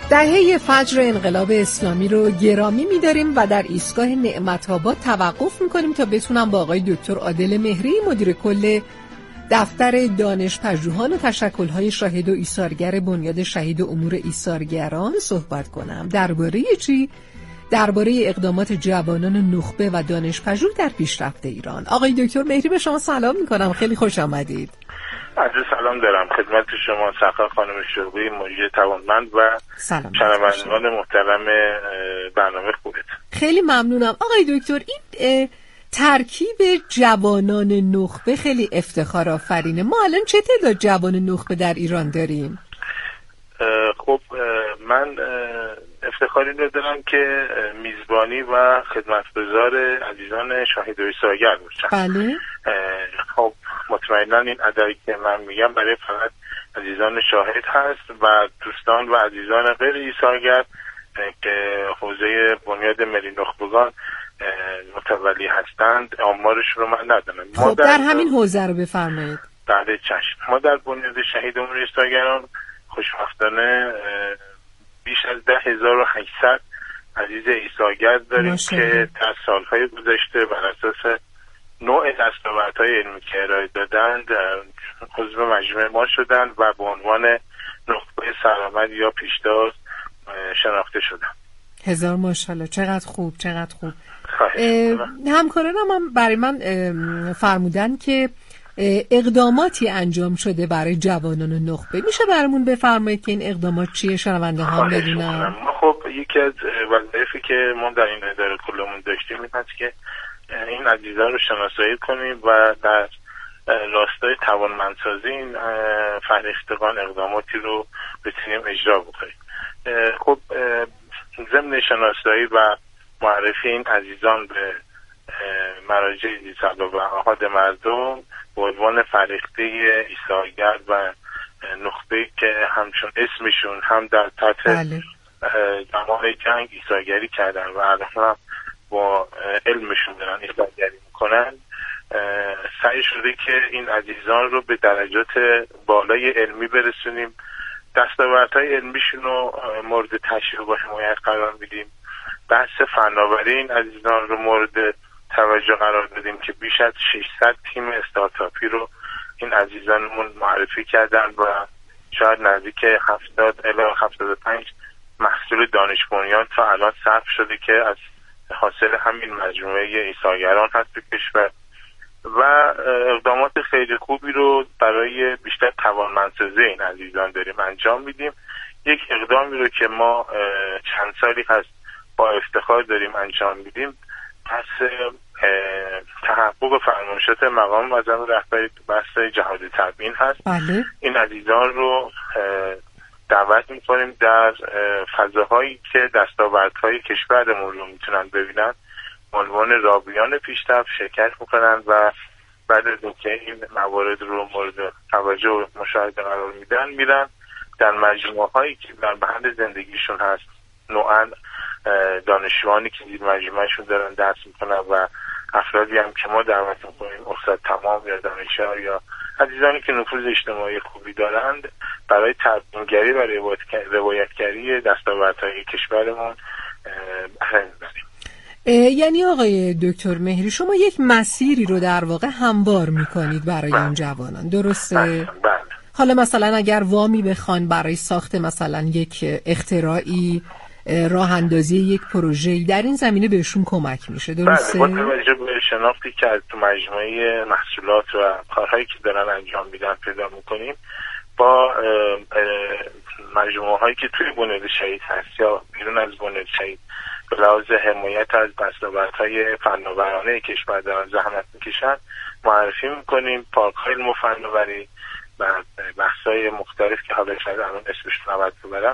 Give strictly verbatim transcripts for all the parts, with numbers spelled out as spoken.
دهه فجر انقلاب اسلامی رو گرامی می‌داریم و در ایستگاه نعمت‌آباد توقف می‌کنیم تا بتونم با آقای دکتر عادل مهری مدیر کل دفتر دانش‌پژوهان و تشکل‌های شاهد و ایثارگر بنیاد شهید امور ایثارگران صحبت کنم. درباره چی؟ درباره اقدامات جوانان نخبه و دانش‌پژوه در پیشرفت ایران. آقای دکتر مهری به شما سلام می‌کنم، خیلی خوش آمدید. عرض سلام دارم خدمت شما سرکار خانم شعبی مجری توانمند و شنوندگان محترم برنامه خوبت. خیلی ممنونم آقای دکتر. این ترکیب جوانان نخبه خیلی افتخار آفرینه. ما الان چه تعداد جوان نخبه در ایران داریم؟ خب من افتخاری ندارم که میزبانی و خدمتگزار عزیزان شاهد و ایثارگر باشم. بله. خب مطمئنا این عددی که من میگم برای فقط عزیزان شاهد هست و دوستان و عزیزان غیر ایثارگر که حوزه بنیاد ملی نخبگان متولی هستند آمارش رو من ندارم. خب در, در همین حوزه رو بفرمایید. بله چشم. ما در بنیاد شهید امور ایثارگران خوشبختانه بیش از ده هزار و هشتصد عزیز ایثارگر داریم که در سالهای گذشته بر اساس نوع دستاوردهای علمی که ارائه دادند عضو مجموعه ما شدند و به عنوان نخبه سرآمد یا پیشتاز شناخته شدند. هزار ماشاءالله، چقدر خوب چقدر خوب. همکارانم هم برای من فرمودن که اقداماتی انجام شده برای جوانان نخبه. میشه برامون بفرمایید که این اقدامات چیه شنونده هم بدونن؟ خب یکی از وظایفی که ما در این اداره کلمون داشتیم این هست که این عزیزان رو شناسایی کنیم و در راستای توانمندسازی این فرهیختگان اقداماتی رو بتونیم اجرا بکنیم. خب ضمن شناسایی و معرفی این عزیزان به مراجع دیدسالار و آحاد مردم به عنوان فرهیخته ایثارگر و نخبه که همچون اسمشون هم در تحت زمان جنگ ایثارگری کردن و الان با علمشون دارن ایثارگری میکنن، سعی شده که این عزیزان رو به درجات بالای علمی برسونیم، دستاوردهای علمیشون رو مورد تشویق و حمایت قرار میدیم، بحث فناوری این عزیزان رو مورد توجه قرار دادیم که بیش از ششصد تیم استارتاپی رو این عزیزانمون معرفی کردن و شاید نزدیک هفتاد الی هفتاد و پنج محصول دانش بنیان تا الان صرف شده که از حاصل همین مجموعه ایثارگران هست تو کشور و اقدامات خیلی خوبی رو برای بیشتر توانمندسازی این عزیزان داریم انجام میدیم. یک اقدامی رو که ما چند سالی هست با افتخار داریم انجام میدیم پس تحقق فرمایشات مقام معظم رهبری تو بحث جهاد تبیین هست. بله. این عزیزان رو دعوت میکنیم در فضاهایی که دستاوردهای کشورمون رو میتونن ببینن عنوان رابیان پیشرفت شرکت میکنن و بعد از اینکه این موارد رو مورد توجه و مشاهده قرار میدن میرن در مجموعه هایی که در محل زندگیشون هست نوعا دانشجوانی که زیر مجموعهشون دارن درس میکنن و افرادی هم که ما دعوت میکنیم استاد تمام یا دانشجو یا عزیزانی که نفوذ اجتماعی خوبی دارند برای تبیینگری و روایتگری دستاوردهای کشورمون بهره میبریم. یعنی آقای دکتر مهری شما یک مسیری رو در واقع هموار میکنید برای این جوانان، درسته؟ بله. بله. حالا مثلا اگر وامی بخوان برای ساخت مثلا یک اختراعی، راه اندازی یک پروژه‌ای در این زمینه بهشون کمک میشه، درسته؟ بله. با توجه به شناختی که از تو مجموعه محصولات و کارهایی که دارن انجام میدن پیدا میکنیم با مجموعه هایی که توی بنیاد شهید هست یا بیرون از بنیاد شهید به لحاظ حمایت از دستاوردهای فناورانه کشور دارن زحمت میکشن معرفی میکنیم. پارک های علم و فناوری و بحث‌های مختلف که حالا شاید الان اسمش رو نباید ببرم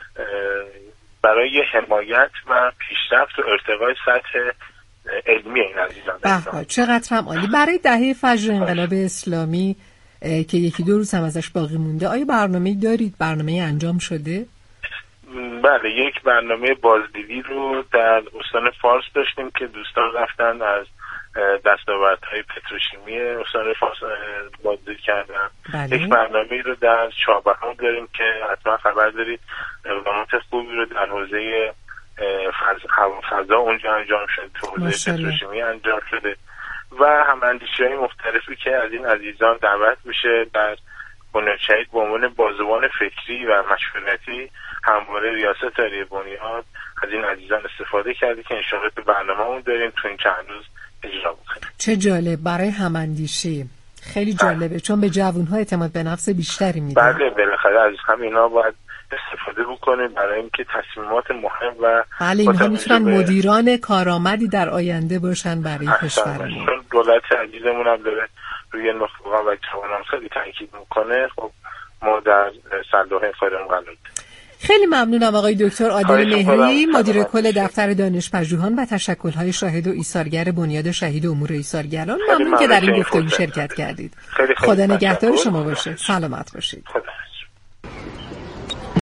برای حمایت و پیشرفت و ارتقای سطح علمی این عزیزان. بله چقدر هم عالی. برای دهه فجر انقلاب اسلامی که یکی دو روز هم ازش باقی مونده آیا برنامه‌ای دارید؟ برنامه‌ای انجام شده؟ بله یک برنامه بازدیدی رو در استان فارس داشتیم که دوستان رفتن از دستاوردهای پتروشیمی استان فارس بازدید کردم. بله. یک برنامه‌ای رو در چابهار داریم که حتما خبر دارید، اقدامات خوبی رو در حوزه هوا فضا اونجا انجام شده، تو حوزه پتروشیمی انجام شده و هم اندیشه‌های مختلفی که از این عزیزان دعوت میشه در بنیاد شهید به عنوان بازوان فکری و مشورتی همواره ریاست عالیه بنیاد از این عزیزان استفاده کرده که انشاءالله تو برنامه‌مون داریم تو این چند روز اجرا بکنیم. چه جالب، برای هماندیشی خیلی جالبه. بله. چون به جوان‌ها اعتماد به نفس بیشتری میده. بله بالاخره از همینا باید استفاده بکنیم برای اینکه تصمیمات مهم و بله اینها میتونن به... مدیران کارآمدی در آینده باشن برای کشورمون. چون دولت عزیزمون هم داره روی نخبگان و جوانان خیلی تاکید میکنه، خب ما در صندوق خیرمون قرار داریم. خیلی ممنونم آقای دکتر عادل مهری، مدیر کل دفتر دانش‌پژوهان و تشکل‌های شاهد و ایثارگر بنیاد شهید امور ایثارگران. ممنون که در این گفتگو شرکت کردید. خدا نگهدار شما باشه. سلامت باشید. خدا.